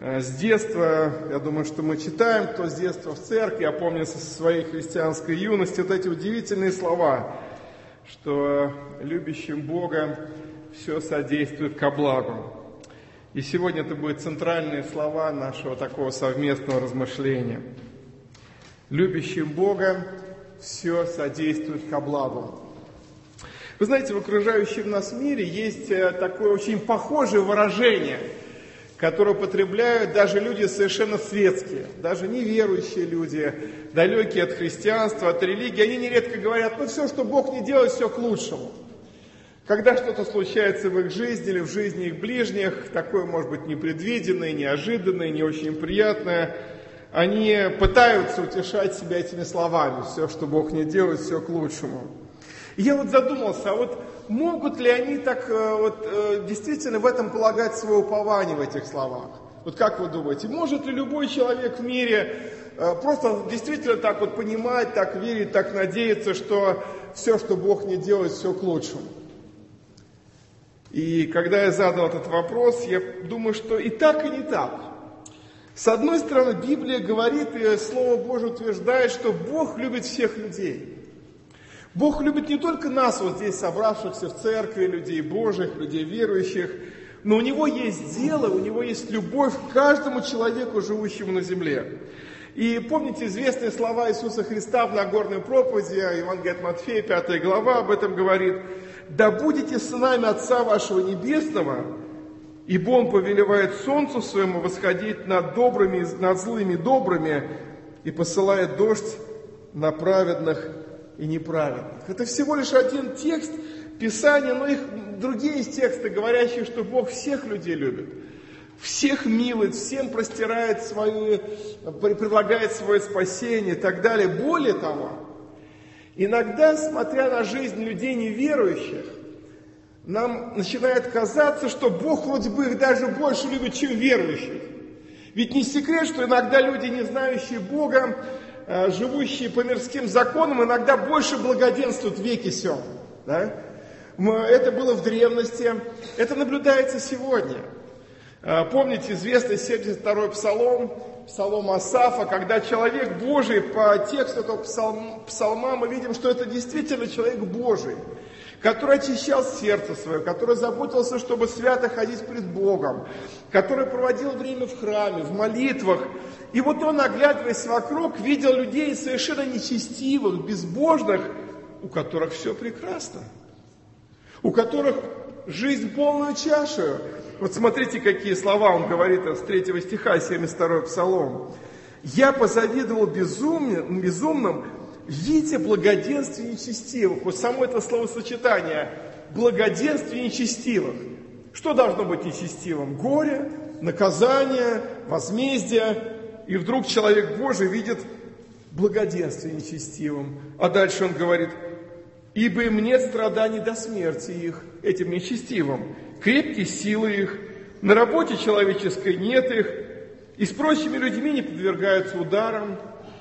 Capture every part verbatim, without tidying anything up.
С детства, я думаю, что мы читаем, кто с детства в церкви, я помню со своей христианской юности вот эти удивительные слова, что любящим Бога все содействует ко благу. И сегодня это будут центральные слова нашего такого совместного размышления. Любящим Бога все содействует ко благу. Вы знаете, в окружающем нас мире есть такое очень похожее выражение, которое употребляют даже люди совершенно светские, даже неверующие люди, далекие от христианства, от религии. Они нередко говорят, ну все, что Бог не делает, все к лучшему. Когда что-то случается в их жизни или в жизни их ближних, такое может быть непредвиденное, неожиданное, не очень приятное, они пытаются утешать себя этими словами, все, что Бог не делает, все к лучшему. И я вот задумался, а вот могут ли они так вот действительно в этом полагать свое упование в этих словах? Вот как вы думаете, может ли любой человек в мире просто действительно так вот понимать, так верить, так надеяться, что все, что Бог не делает, все к лучшему? И когда я задал этот вопрос, я думаю, что и так, и не так. С одной стороны, Библия говорит, и Слово Божие утверждает, что Бог любит всех людей. Бог любит не только нас, вот здесь собравшихся в церкви, людей Божьих, людей верующих, но у Него есть дело, у Него есть любовь к каждому человеку, живущему на земле. И помните известные слова Иисуса Христа в Нагорной проповеди, Евангелие от Матфея, пятая глава об этом говорит: «Да будете сынами Отца вашего Небесного, ибо Он повелевает солнцу своему восходить над добрыми, над злыми добрыми, и посылает дождь на праведных и неправедных». Это всего лишь один текст Писания, но их другие есть тексты, говорящие, что Бог всех людей любит, всех милует, всем простирает свою, предлагает свое спасение и так далее. Более того, иногда, смотря на жизнь людей неверующих, нам начинает казаться, что Бог вроде бы их даже больше любит, чем верующих. Ведь не секрет, что иногда люди, не знающие Бога, живущие по мирским законам, иногда больше благоденствуют в веке сём. Да? Это было в древности, это наблюдается сегодня. Помните известный семьдесят второй псалом, псалом Асафа, когда человек Божий, по тексту этого псалма мы видим, что это действительно человек Божий, который очищал сердце свое, который заботился, чтобы свято ходить пред Богом, который проводил время в храме, в молитвах. И вот он, оглядываясь вокруг, видел людей совершенно нечестивых, безбожных, у которых все прекрасно, у которых жизнь полную чашу. Вот смотрите, какие слова он говорит с третьего стиха, семьдесят второй псалом. «Я позавидовал безумным, безумным, видя благоденствие нечестивых». Вот само это словосочетание «благоденствие нечестивых». Что должно быть нечестивым? Горе, наказание, возмездие. И вдруг человек Божий видит благоденствие нечестивым. А дальше он говорит: «Ибо им нет страданий до смерти их», этим нечестивым, «крепкие силы их, на работе человеческой нет их, и с прочими людьми не подвергаются ударам».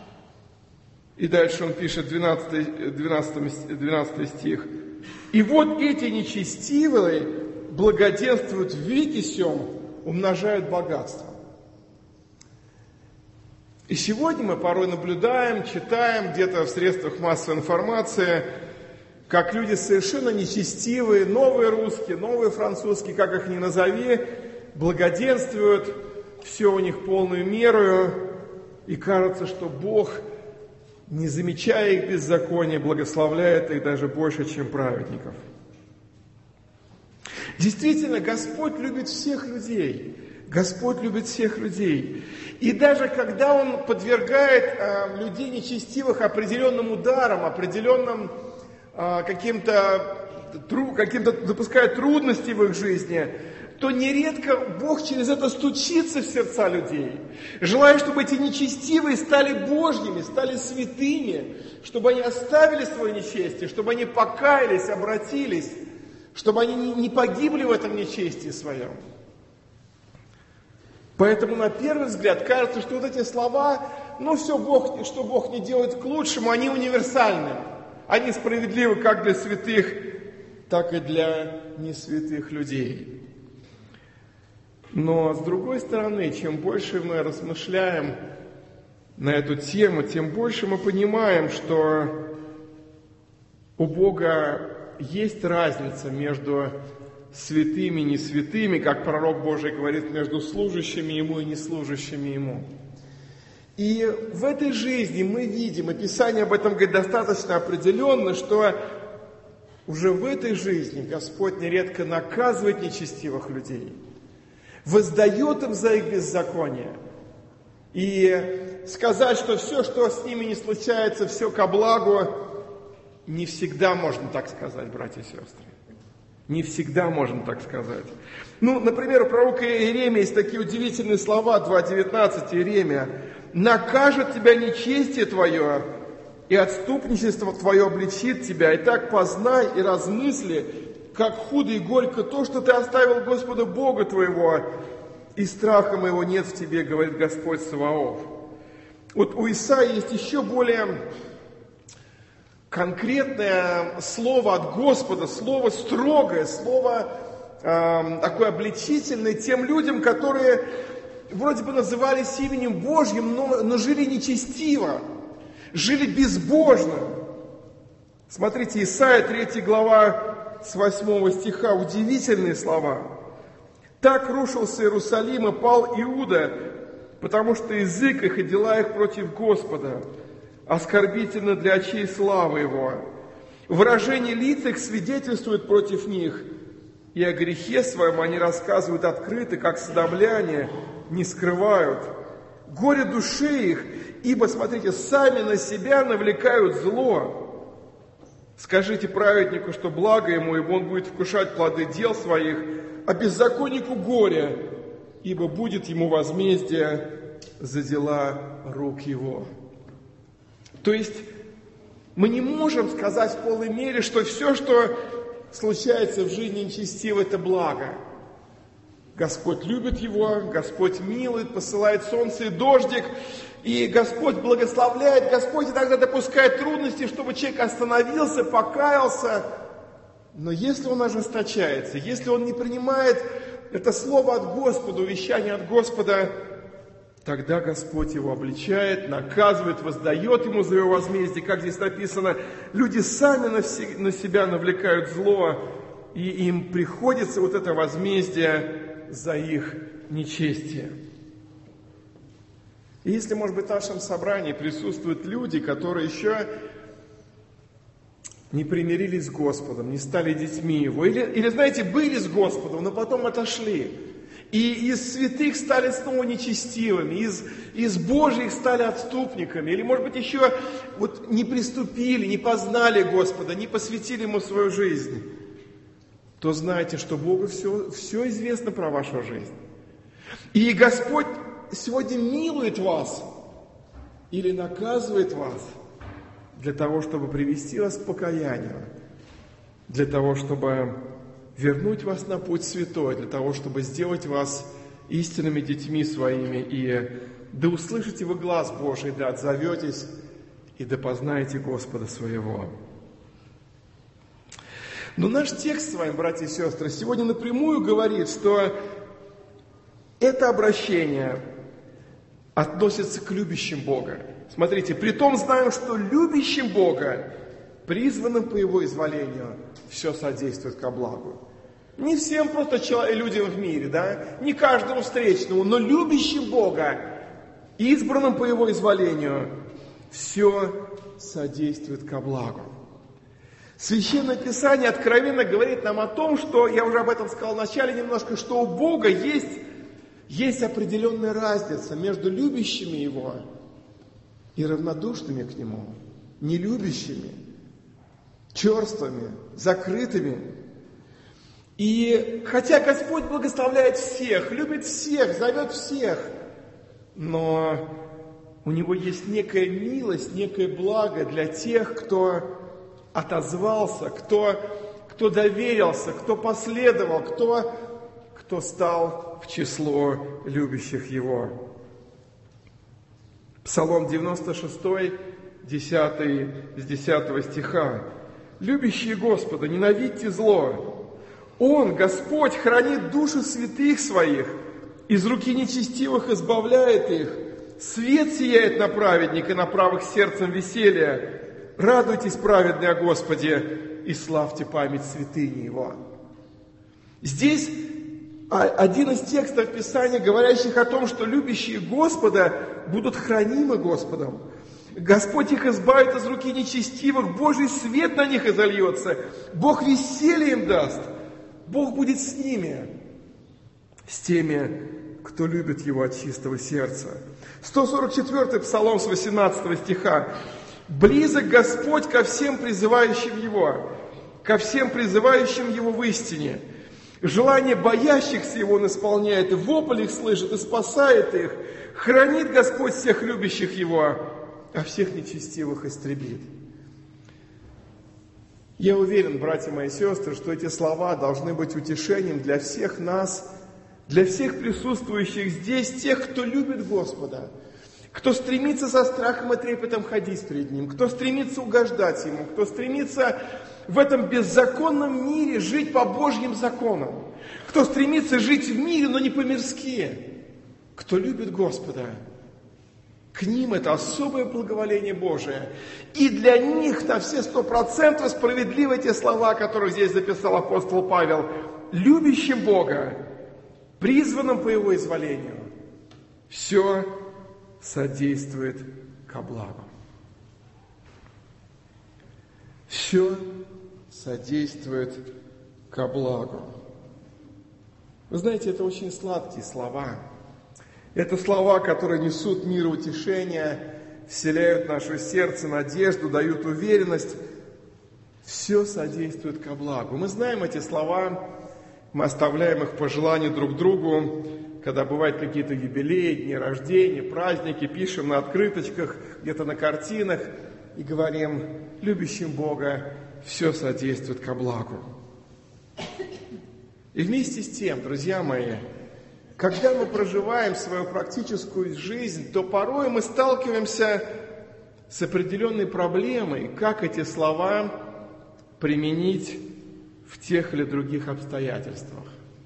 И дальше он пишет, двенадцатый, двенадцатый, двенадцатый стих: «И вот эти нечестивые благоденствуют в веке сём, умножают богатство». И сегодня мы порой наблюдаем, читаем где-то в средствах массовой информации, как люди совершенно нечестивые, новые русские, новые французские, как их ни назови, благоденствуют, все у них полную меру, и кажется, что Бог, не замечая их беззакония, благословляет их даже больше, чем праведников. Действительно, Господь любит всех людей. Господь любит всех людей. И даже когда Он подвергает э, людей нечестивых определенным ударам, определенным э, каким-то, тру, каким-то допускает трудности в их жизни, то нередко Бог через это стучится в сердца людей, желая, чтобы эти нечестивые стали Божьими, стали святыми, чтобы они оставили свое нечестие, чтобы они покаялись, обратились, чтобы они не погибли в этом нечестии своем. Поэтому на первый взгляд кажется, что вот эти слова, ну все, Бог, что Бог не делает к лучшему, они универсальны. Они справедливы как для святых, так и для несвятых людей. Но с другой стороны, чем больше мы размышляем на эту тему, тем больше мы понимаем, что у Бога есть разница между святыми и несвятыми, как пророк Божий говорит, между служащими Ему и неслужащими Ему. И в этой жизни мы видим, и Писание об этом говорит достаточно определенно, что уже в этой жизни Господь нередко наказывает нечестивых людей, воздает им за их беззаконие. И сказать, что все, что с ними не случается, все ко благу, не всегда можно так сказать, братья и сестры. Не всегда можно так сказать. Ну, например, у пророка Иеремии есть такие удивительные слова, два девятнадцать, Иеремия. «Накажет тебя нечестие твое, и отступничество твое обличит тебя. И так познай и размысли, как худо и горько то, что ты оставил Господа Бога твоего, и страха моего нет в тебе, говорит Господь Саваоф». Вот у Исаии есть еще более конкретное слово от Господа, слово строгое, слово э, такое обличительное тем людям, которые вроде бы назывались именем Божьим, но, но жили нечестиво, жили безбожно. Смотрите, Исайя, третья глава, с восьмого стиха, удивительные слова. «Так рушился Иерусалим и пал Иуда, потому что язык их и дела их против Господа, оскорбительно для очей славы Его. Выражение лиц их свидетельствует против них, и о грехе своем они рассказывают открыто, как содомляне, не скрывают. Горе душе их, ибо, смотрите, сами на себя навлекают зло. Скажите праведнику, что благо ему, ибо он будет вкушать плоды дел своих, а беззаконнику горе, ибо будет ему возмездие за дела рук его». То есть мы не можем сказать в полной мере, что все, что случается в жизни нечестиво, это благо. Господь любит его, Господь милует, посылает солнце и дождик, и Господь благословляет, Господь иногда допускает трудности, чтобы человек остановился, покаялся. Но если он ожесточается, если он не принимает это слово от Господа, увещание от Господа, тогда Господь его обличает, наказывает, воздает ему за его возмездие. Как здесь написано, люди сами на себя навлекают зло, и им приходится вот это возмездие за их нечестие. И если, может быть, в нашем собрании присутствуют люди, которые еще не примирились с Господом, не стали детьми Его, или, или знаете, были с Господом, но потом отошли, и из святых стали снова нечестивыми, из, из Божьих стали отступниками, или, может быть, еще вот не приступили, не познали Господа, не посвятили Ему свою жизнь, то знайте, что Богу все, все известно про вашу жизнь. И Господь сегодня милует вас или наказывает вас для того, чтобы привести вас к покаянию, для того, чтобы вернуть вас на путь святой, для того, чтобы сделать вас истинными детьми своими, и да услышите вы глас Божий, да отзоветесь, и да познаете Господа своего. Но наш текст с вами, братья и сестры, сегодня напрямую говорит, что это обращение относится к любящим Бога. Смотрите, притом знаем, что любящим Бога, призванным по Его изволению, все содействует ко благу. Не всем просто людям в мире, да, не каждому встречному, но любящим Бога, избранным по Его изволению, все содействует ко благу. Священное Писание откровенно говорит нам о том, что, я уже об этом сказал в начале немножко, что у Бога есть, есть определенная разница между любящими Его и равнодушными к Нему, нелюбящими, черствыми, закрытыми. И хотя Господь благословляет всех, любит всех, зовет всех, но у Него есть некая милость, некое благо для тех, кто отозвался, кто, кто доверился, кто последовал, кто, кто стал в число любящих Его. Псалом девяносто шесть, десятый, с десятого стиха. «Любящие Господа, ненавидьте зло. Он, Господь, хранит души святых своих, из руки нечестивых избавляет их. Свет сияет на праведника, и на правых сердцем веселье. Радуйтесь, праведные, о Господе, и славьте память святыни Его». Здесь один из текстов Писания, говорящих о том, что любящие Господа будут хранимы Господом. Господь их избавит из руки нечестивых, Божий свет на них изольется, Бог веселье им даст, Бог будет с ними, с теми, кто любит Его от чистого сердца. сто сорок четвёртый Псалом с восемнадцатого стиха. «Близок Господь ко всем призывающим Его, ко всем призывающим Его в истине. Желание боящихся Его Он исполняет, и вопль их слышит, и спасает их. Хранит Господь всех любящих Его, а всех нечестивых истребит». Я уверен, братья мои и сестры, что эти слова должны быть утешением для всех нас, для всех присутствующих здесь, тех, кто любит Господа, кто стремится со страхом и трепетом ходить перед Ним, кто стремится угождать Ему, кто стремится в этом беззаконном мире жить по Божьим законам, кто стремится жить в мире, но не по-мирски, кто любит Господа. К ним это особое благоволение Божие. И для них на все сто процентов справедливы те слова, которые здесь записал апостол Павел. Любящим Бога, призванным по Его изволению, все содействует ко благу. Все содействует ко благу. Вы знаете, это очень сладкие слова. Это слова, которые несут мир и утешение, вселяют в наше сердце надежду, дают уверенность. Все содействует ко благу. Мы знаем эти слова, мы оставляем их по желанию друг другу, когда бывают какие-то юбилеи, дни рождения, праздники, пишем на открыточках, где-то на картинах и говорим: любящим Бога все содействует ко благу. И вместе с тем, друзья мои, когда мы проживаем свою практическую жизнь, то порой мы сталкиваемся с определенной проблемой, как эти слова применить в тех или других обстоятельствах.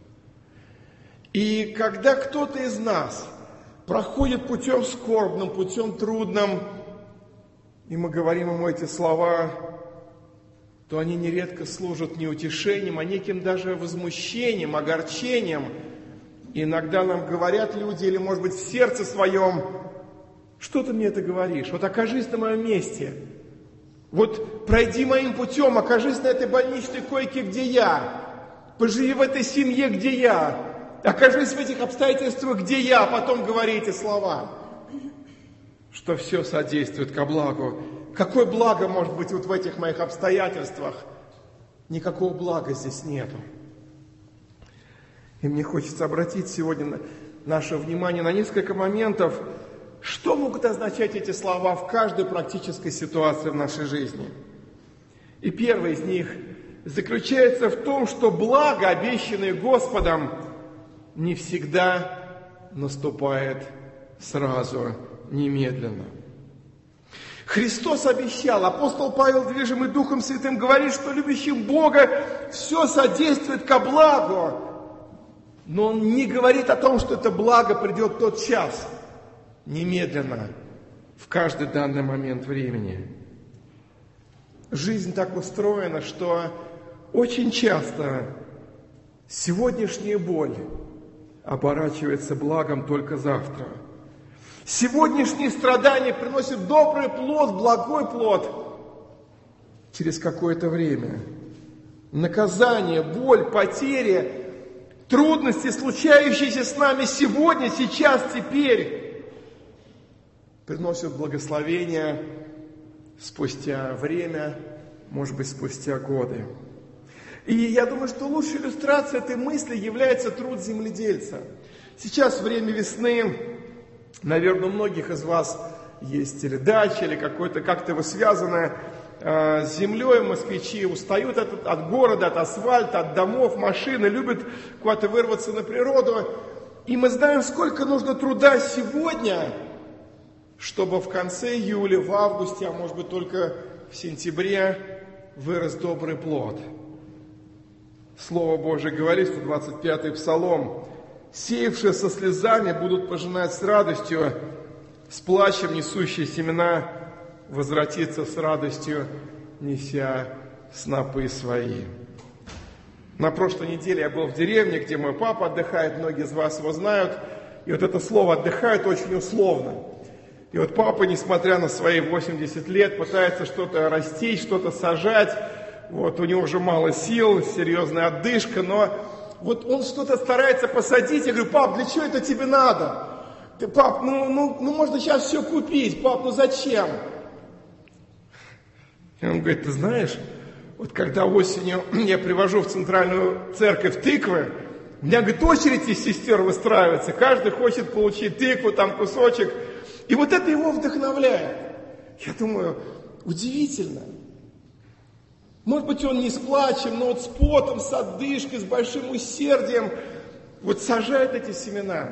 И когда кто-то из нас проходит путем скорбным, путем трудным, и мы говорим ему эти слова, то они нередко служат не утешением, а неким даже возмущением, огорчением. И иногда нам говорят люди, или, может быть, в сердце своем: что ты мне это говоришь? Вот окажись на моем месте. Вот пройди моим путем, окажись на этой больничной койке, где я. Поживи в этой семье, где я. Окажись в этих обстоятельствах, где я. А потом говори эти слова. Что все содействует ко благу. Какое благо может быть вот в этих моих обстоятельствах? Никакого блага здесь нету. И мне хочется обратить сегодня наше внимание на несколько моментов, что могут означать эти слова в каждой практической ситуации в нашей жизни. И первый из них заключается в том, что благо, обещанное Господом, не всегда наступает сразу, немедленно. Христос обещал, апостол Павел, движимый Духом Святым, говорит, что любящим Бога все содействует ко благу. Но он не говорит о том, что это благо придет в тот час, немедленно, в каждый данный момент времени. Жизнь так устроена, что очень часто сегодняшняя боль оборачивается благом только завтра. Сегодняшние страдания приносят добрый плод, благой плод через какое-то время. Наказание, боль, потери, трудности, случающиеся с нами сегодня, сейчас, теперь, приносят благословение спустя время, может быть, спустя годы. И я думаю, что лучшей иллюстрацией этой мысли является труд земледельца. Сейчас время весны, наверное, у многих из вас есть или дача, или какое-то как-то вы связаны э, с землей. Москвичи устают от, от города, от асфальта, от домов, машины, любят куда-то вырваться на природу. И мы знаем, сколько нужно труда сегодня, чтобы в конце июля, в августе, а может быть только в сентябре вырос добрый плод. Слово Божие говорит, сто двадцать пятый Псалом: Сеявшие со слезами будут пожинать с радостью, с плачем несущие семена возвратиться с радостью, неся снопы свои. На прошлой неделе я был в деревне, где мой папа отдыхает, многие из вас его знают. И вот это слово «отдыхает» очень условно. И вот папа, несмотря на свои восемьдесят лет, пытается что-то растить, что-то сажать. Вот у него уже мало сил, серьезная отдышка, но вот он что-то старается посадить. Я говорю: пап, для чего это тебе надо? Ты, пап, ну, ну, ну можно сейчас все купить. Пап, ну зачем? И он говорит: ты знаешь, вот когда осенью я привожу в центральную церковь тыквы, у меня, говорит, очередь из сестер выстраивается. Каждый хочет получить тыкву, там кусочек. И вот это его вдохновляет. Я думаю, удивительно. Может быть, он не с плачем, но вот с потом, с отдышкой, с большим усердием вот сажает эти семена.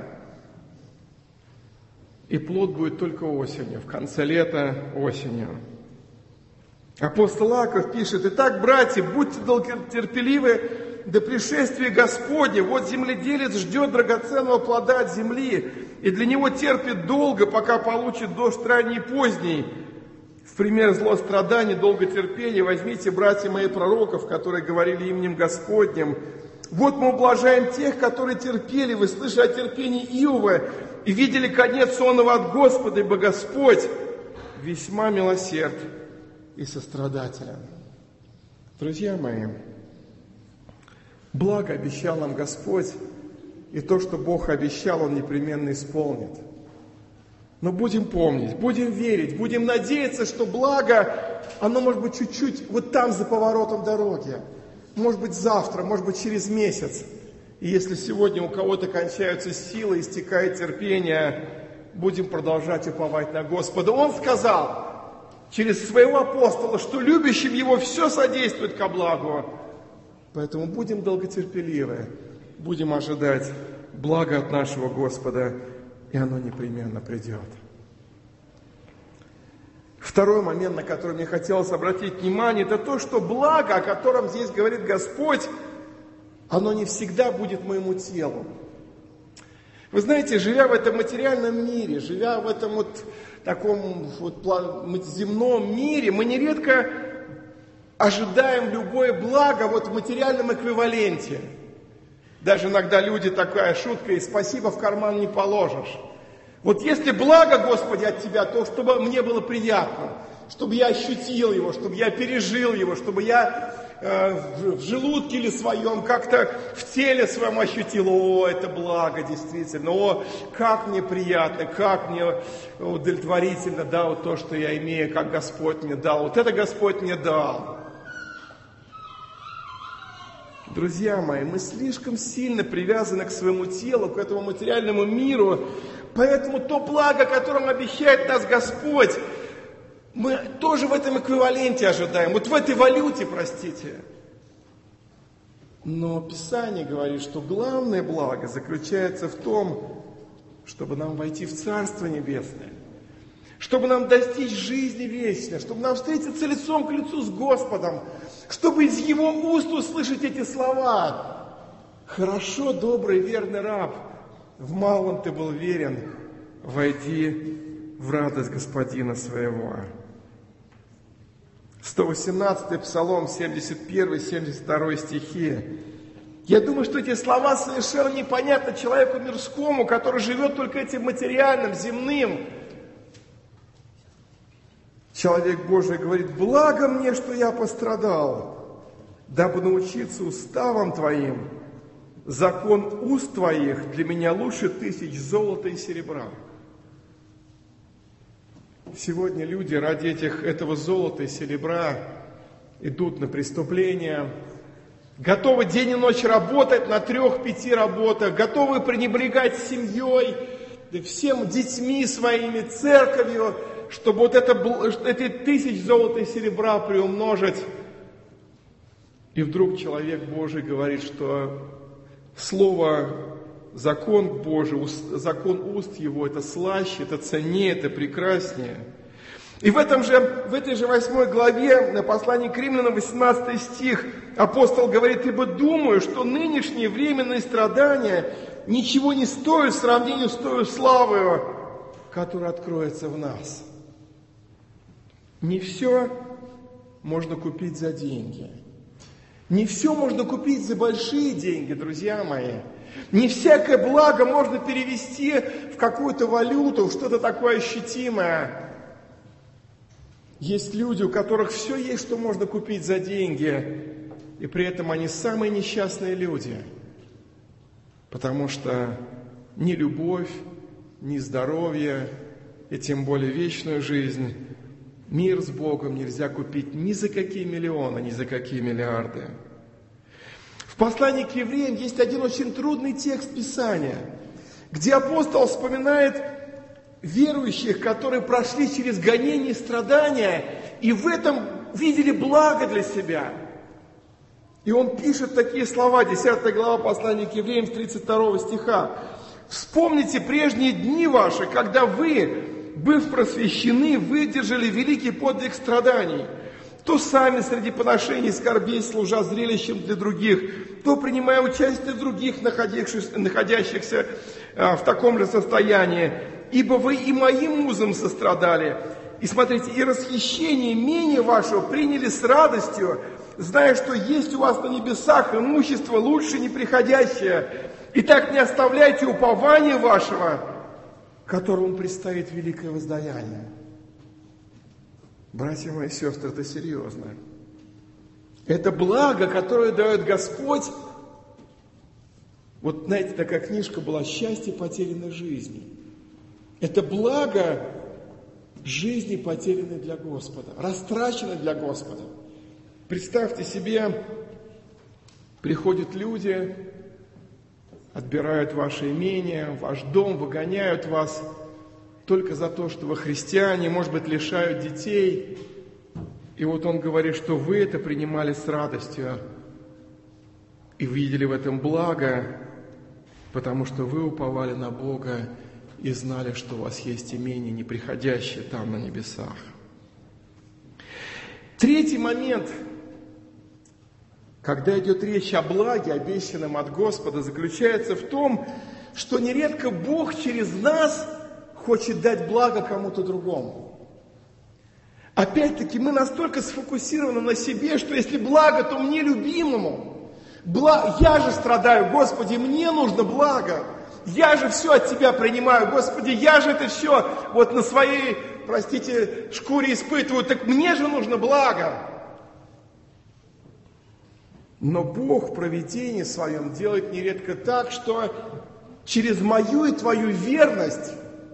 И плод будет только осенью, в конце лета осенью. Апостол Иаков пишет: «Итак, братья, будьте долготерпеливы до пришествия Господня. Вот земледелец ждет драгоценного плода от земли, и для него терпит долго, пока получит дождь ранний и поздний. В пример злостраданий, долготерпения возьмите, братья мои, пророков, которые говорили именем Господним. Вот мы ублажаем тех, которые терпели. Вы слышали о терпении Иова и видели конец сонного от Господа, ибо Господь весьма милосерд и сострадателен». Друзья мои, благо обещал нам Господь, и то, что Бог обещал, Он непременно исполнит. Но будем помнить, будем верить, будем надеяться, что благо, оно может быть чуть-чуть вот там за поворотом дороги. Может быть завтра, может быть через месяц. И если сегодня у кого-то кончаются силы, истекает терпение, будем продолжать уповать на Господа. Он сказал через своего апостола, что любящим Его все содействует ко благу. Поэтому будем долготерпеливы, будем ожидать блага от нашего Господа, и оно непременно придет. Второй момент, на который мне хотелось обратить внимание, это то, что благо, о котором здесь говорит Господь, оно не всегда будет моему телу. Вы знаете, живя в этом материальном мире, живя в этом вот таком вот земном мире, мы нередко ожидаем любое благо вот в материальном эквиваленте. Даже иногда люди, такая шутка, и спасибо в карман не положишь. Вот если благо, Господи, от Тебя, то чтобы мне было приятно, чтобы я ощутил его, чтобы я пережил его, чтобы я э, в, в желудке или своем, как-то в теле своем ощутил: о, это благо действительно, о, как мне приятно, как мне удовлетворительно, да, вот то, что я имею, как Господь мне дал, вот это Господь мне дал. Друзья мои, мы слишком сильно привязаны к своему телу, к этому материальному миру, поэтому то благо, которым обещает нас Господь, мы тоже в этом эквиваленте ожидаем, вот в этой валюте, простите. Но Писание говорит, что главное благо заключается в том, чтобы нам войти в Царство Небесное, чтобы нам достичь жизни вечной, чтобы нам встретиться лицом к лицу с Господом, чтобы из Его уст услышать эти слова: «Хорошо, добрый, верный раб, в малом ты был верен, войди в радость Господина своего». сто восемнадцатый Псалом, семьдесят первый семьдесят второй стихи. Я думаю, что эти слова совершенно непонятны человеку мирскому, который живет только этим материальным, земным. Человек Божий говорит: «Благо мне, что я пострадал, дабы научиться уставам Твоим. Закон уст Твоих для меня лучше тысяч золота и серебра». Сегодня люди ради этих, этого золота и серебра идут на преступления, готовы день и ночь работать на трех-пяти работах, готовы пренебрегать семьей, всем детьми своими, церковью, чтобы вот это, эти тысяч золота и серебра приумножить. И вдруг человек Божий говорит, что слово закон Божий, закон уст его, это слаще, это ценнее, это прекраснее. И в, этом же, в этой же восьмой главе, на послании к Римлянам, восемнадцатый стих, апостол говорит: «Ибо думаю, что нынешние временные страдания ничего не стоит в сравнении с той славой, которая откроется в нас. Не все можно купить за деньги. Не все можно купить за большие деньги, друзья мои. Не всякое благо можно перевести в какую-то валюту, в что-то такое ощутимое. Есть люди, у которых все есть, что можно купить за деньги, и при этом они самые несчастные люди. Потому что ни любовь, ни здоровье, и тем более вечную жизнь, мир с Богом нельзя купить ни за какие миллионы, ни за какие миллиарды. В послании к евреям есть один очень трудный текст Писания, где апостол вспоминает верующих, которые прошли через гонения и страдания, и в этом видели благо для себя. И он пишет такие слова, десятая глава послания к евреям, с тридцать второго стиха. «Вспомните прежние дни ваши, когда вы, быв просвещены, выдержали великий подвиг страданий, то сами среди поношений скорбей, служа зрелищем для других, то принимая участие в других, находившихся, находящихся а, в таком же состоянии. Ибо вы и моим узом сострадали. И смотрите, и расхищение имения вашего приняли с радостью, зная, что есть у вас на небесах имущество лучше неприходящее. И так не оставляйте упования вашего, которому предстоит великое воздаяние». Братья мои и сестры, это серьезно. Это благо, которое дает Господь. Вот, знаете, такая книжка была «Счастье потерянной жизни». Это благо жизни, потерянной для Господа, растраченной для Господа. Представьте себе, приходят люди, отбирают ваше имение, ваш дом, выгоняют вас только за то, что вы христиане, может быть, лишают детей. И вот он говорит, что вы это принимали с радостью и видели в этом благо, потому что вы уповали на Бога и знали, что у вас есть имение, неприходящее там на небесах. Третий момент, когда идет речь о благе, обещанном от Господа, заключается в том, что нередко Бог через нас хочет дать благо кому-то другому. Опять-таки, мы настолько сфокусированы на себе, что если благо, то мне любимому. Бла... Я же страдаю, Господи, мне нужно благо. Я же все от Тебя принимаю, Господи, я же это все вот на своей, простите, шкуре испытываю, так мне же нужно благо. Но Бог в провидении своем делает нередко так, что через мою и твою верность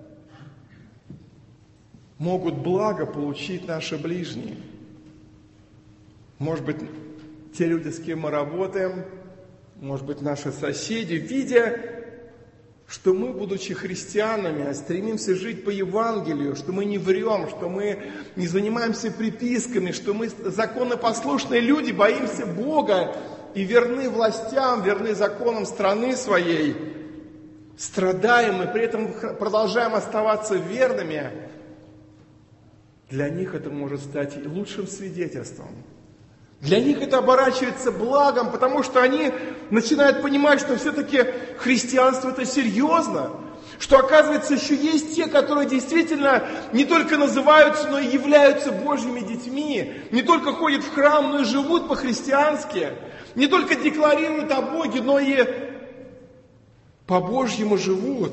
могут благо получить наши ближние. Может быть, те люди, с кем мы работаем, может быть, наши соседи, видя, что мы, будучи христианами, стремимся жить по Евангелию, что мы не врем, что мы не занимаемся приписками, что мы законопослушные люди, боимся Бога и верны властям, верны законам страны своей, страдаем и при этом продолжаем оставаться верными, для них это может стать лучшим свидетельством. Для них это оборачивается благом, потому что они начинают понимать, что все-таки христианство это серьезно, что оказывается еще есть те, которые действительно не только называются, но и являются Божьими детьми, не только ходят в храм, но и живут по-христиански, не только декларируют о Боге, но и по-божьему живут.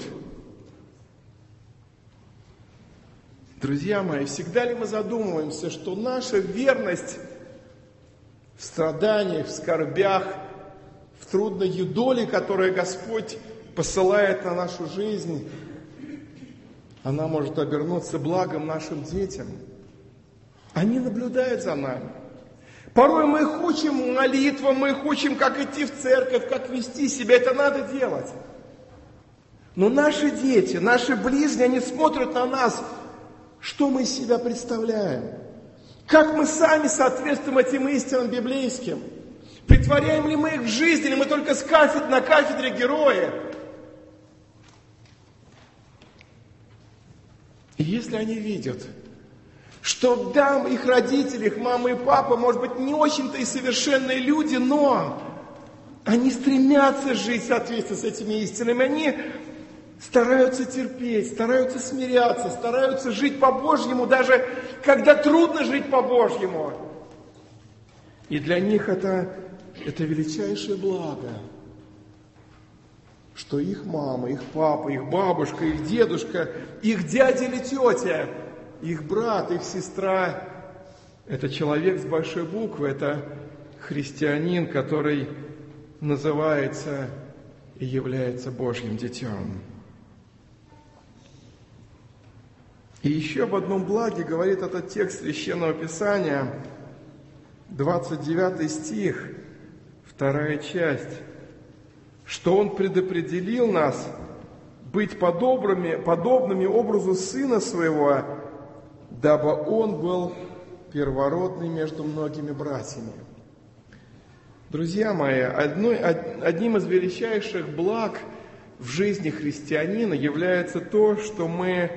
Друзья мои, всегда ли мы задумываемся, что наша верность в страданиях, в скорбях, в трудной юдоле, которую Господь посылает на нашу жизнь, она может обернуться благом нашим детям. Они наблюдают за нами. Порой мы их учим молитвам, мы их учим, как идти в церковь, как вести себя. Это надо делать. Но наши дети, наши ближние, они смотрят на нас, что мы из себя представляем. Как мы сами соответствуем этим истинам библейским? Притворяем ли мы их в жизнь, или мы только с кафедры на кафедре герои? И если они видят, что да, их родители, их мама и папа, может быть, не очень-то и совершенные люди, но Они стремятся жить в соответствии с этими истинами. Они стараются терпеть, стараются смиряться, стараются жить по-божьему, даже когда трудно жить по-божьему. И для них это, это величайшее благо, что их мама, их папа, их бабушка, их дедушка, их дядя или тетя, их брат, их сестра – это человек с большой буквы, это христианин, который называется и является Божьим детем. И еще об одном благе говорит этот текст Священного Писания, двадцать девятый стих, вторая часть, что Он предопределил нас быть подобными, подобными образу Сына Своего, дабы Он был первородный между многими братьями. Друзья мои, одной, одним из величайших благ в жизни христианина является то, что мы,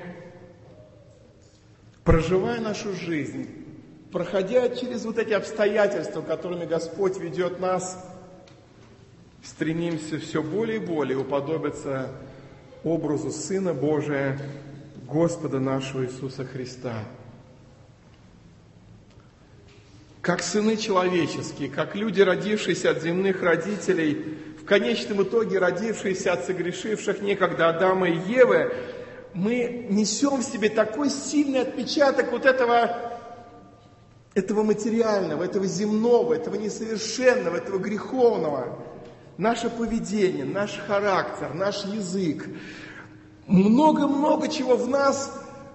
проживая нашу жизнь, проходя через вот эти обстоятельства, которыми Господь ведет нас, стремимся все более и более уподобиться образу Сына Божия, Господа нашего Иисуса Христа. Как сыны человеческие, как люди, родившиеся от земных родителей, в конечном итоге родившиеся от согрешивших некогда Адама и Евы, мы несем в себе такой сильный отпечаток вот этого, этого материального, этого земного, этого несовершенного, этого греховного. Наше поведение, наш характер, наш язык, много-много чего в нас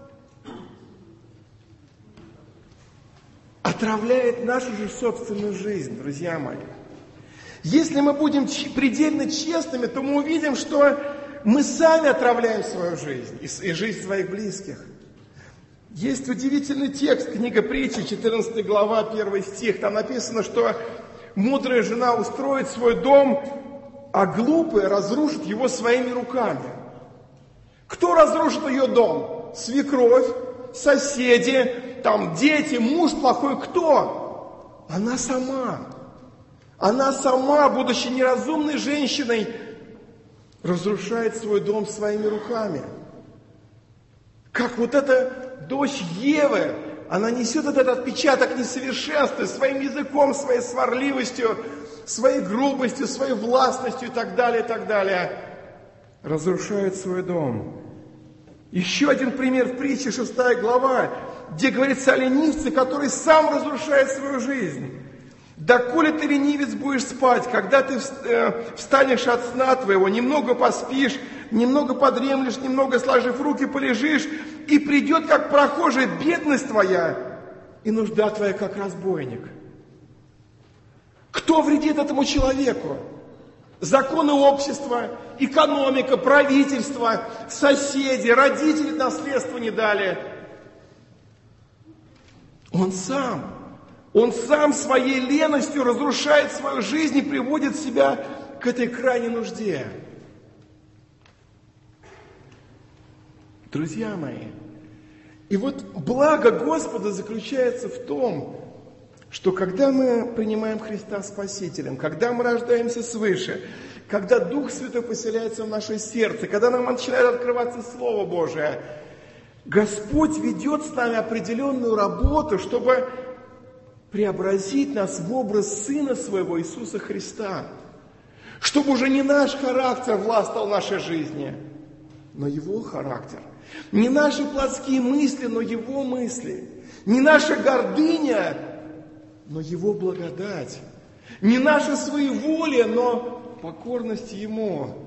отравляет нашу же собственную жизнь, друзья мои. Если мы будем предельно честными, то мы увидим, что мы сами отравляем свою жизнь и жизнь своих близких. Есть удивительный текст, книга Притчи, четырнадцатая глава, первый стих. Там написано, что мудрая жена устроит свой дом, а глупая разрушит его своими руками. Кто разрушит ее дом? Свекровь, соседи, там дети, муж плохой. Кто? Она сама. Она сама, будучи неразумной женщиной, разрушает свой дом своими руками. Как вот эта дочь Евы, она несет этот отпечаток несовершенства своим языком, своей сварливостью, своей грубостью, своей властностью и так далее, и так далее. Разрушает свой дом. Еще один пример в притче, шестая глава, где говорится о ленивце, который сам разрушает свою жизнь. «Доколе ты, ленивец, будешь спать, когда ты встанешь от сна твоего, немного поспишь, немного подремлешь, немного сложив руки, полежишь, и придет, как прохожий, бедность твоя, и нужда твоя, как разбойник». Кто вредит этому человеку? Законы общества, экономика, правительство, соседи, родители наследство не дали. Он сам. Он сам своей леностью разрушает свою жизнь и приводит себя к этой крайней нужде. Друзья мои, и вот благо Господа заключается в том, что когда мы принимаем Христа Спасителем, когда мы рождаемся свыше, когда Дух Святой поселяется в наше сердце, когда нам начинает открываться Слово Божие, Господь ведет с нами определенную работу, чтобы преобразить нас в образ Сына Своего Иисуса Христа. Чтобы уже не наш характер властвовал в нашей жизни, но Его характер. Не наши плотские мысли, но Его мысли. Не наша гордыня, но Его благодать. Не наша своеволие, но покорность Ему.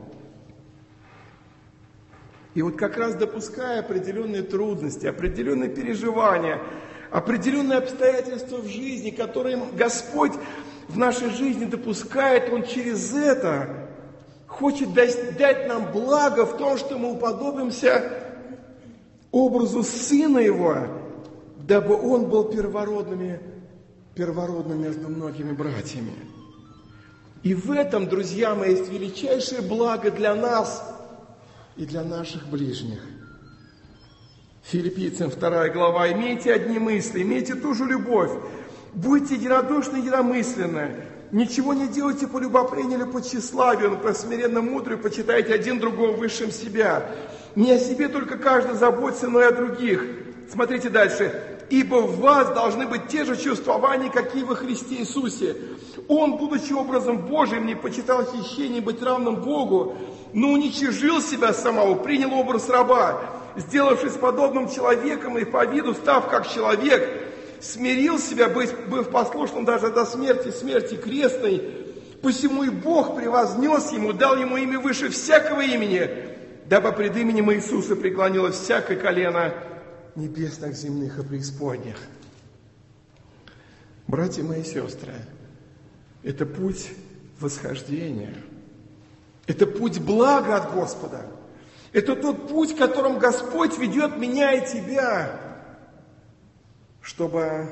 И вот как раз допуская определенные трудности, определенные переживания, определенные обстоятельства в жизни, которые Господь в нашей жизни допускает, Он через это хочет дать нам благо в том, что мы уподобимся образу Сына Его, дабы Он был первородными, первородным между многими братьями. И в этом, друзья мои, есть величайшее благо для нас и для наших ближних. Филиппийцам вторая глава. «Имейте одни мысли, имейте ту же любовь, будьте единодушны, единомысленны, Ничего не делайте по любопрению или по тщеславию, но по смиренно мудрую почитайте один другого высшим себя. Не о себе только каждый заботится, но и о других. Смотрите дальше. Ибо в вас должны быть те же чувствования, какие во Христе Иисусе. Он, будучи образом Божиим, не почитал хищение быть равным Богу, но уничижил себя самого, принял образ раба, сделавшись подобным человеком и по виду, став как человек, смирил себя, быв послушным даже до смерти, смерти крестной. Посему и Бог превознес ему, дал ему имя выше всякого имени, дабы пред именем Иисуса преклонилось всякое колено небесных, земных и преисподних. Братья мои и сестры, это путь восхождения. Это путь блага от Господа. Это тот путь, которым Господь ведет меня и тебя, чтобы,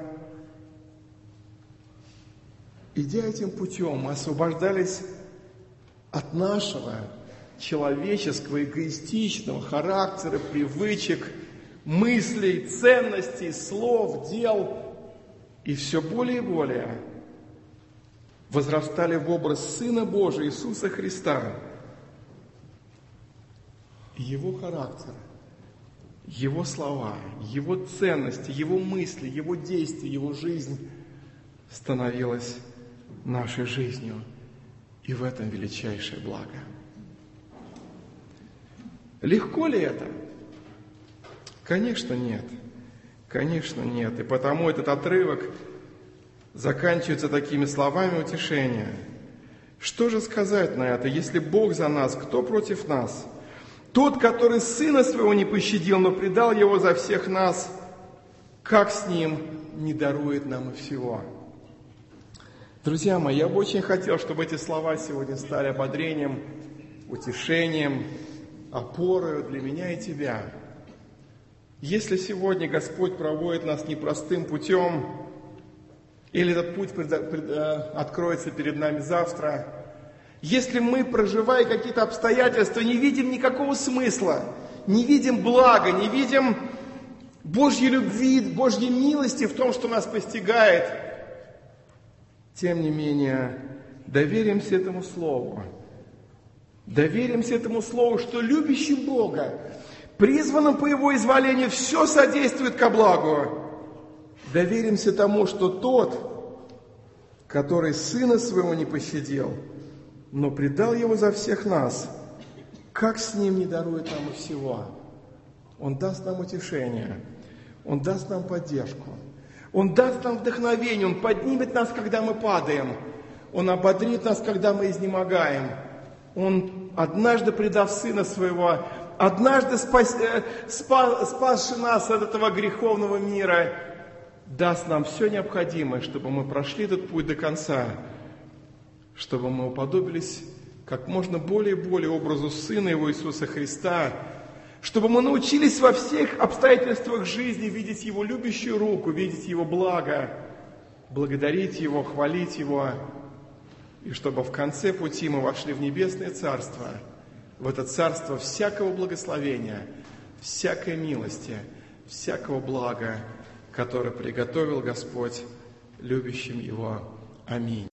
идя этим путем, мы освобождались от нашего человеческого, эгоистичного характера, привычек, мыслей, ценностей, слов, дел, и все более и более возрастали в образ Сына Божия Иисуса Христа, и Его характер, Его слова, Его ценности, Его мысли, Его действия, Его жизнь становилась нашей жизнью, и в этом величайшее благо. Легко ли это? Конечно, нет. Конечно, нет. И потому этот отрывок заканчивается такими словами утешения. Что же сказать на это? Если Бог за нас, кто против нас? Тот, который Сына Своего не пощадил, но предал Его за всех нас, как с Ним не дарует нам и всего? Друзья мои, я бы очень хотел, чтобы эти слова сегодня стали ободрением, утешением, опорой для меня и тебя. Если сегодня Господь проводит нас непростым путем, или этот путь пред, пред, откроется перед нами завтра, если мы, проживая какие-то обстоятельства, не видим никакого смысла, не видим блага, не видим Божьей любви, Божьей милости в том, что нас постигает, тем не менее, доверимся этому Слову. Доверимся этому Слову, что любящим Бога, призванным по Его изволению, все содействует ко благу. Доверимся тому, что тот, который Сына Своего не пощадил, но предал Его за всех нас, как с Ним не дарует нам и всего? Он даст нам утешение, Он даст нам поддержку, Он даст нам вдохновение, Он поднимет нас, когда мы падаем, Он ободрит нас, когда мы изнемогаем. Он, однажды предав Сына Своего, однажды спас, э, спас, спасший нас от этого греховного мира, даст нам все необходимое, чтобы мы прошли этот путь до конца, чтобы мы уподобились как можно более и более образу Сына Его Иисуса Христа, чтобы мы научились во всех обстоятельствах жизни видеть Его любящую руку, видеть Его благо, благодарить Его, хвалить Его, и чтобы в конце пути мы вошли в небесное Царство, в это Царство всякого благословения, всякой милости, всякого блага, которое приготовил Господь любящим Его. Аминь.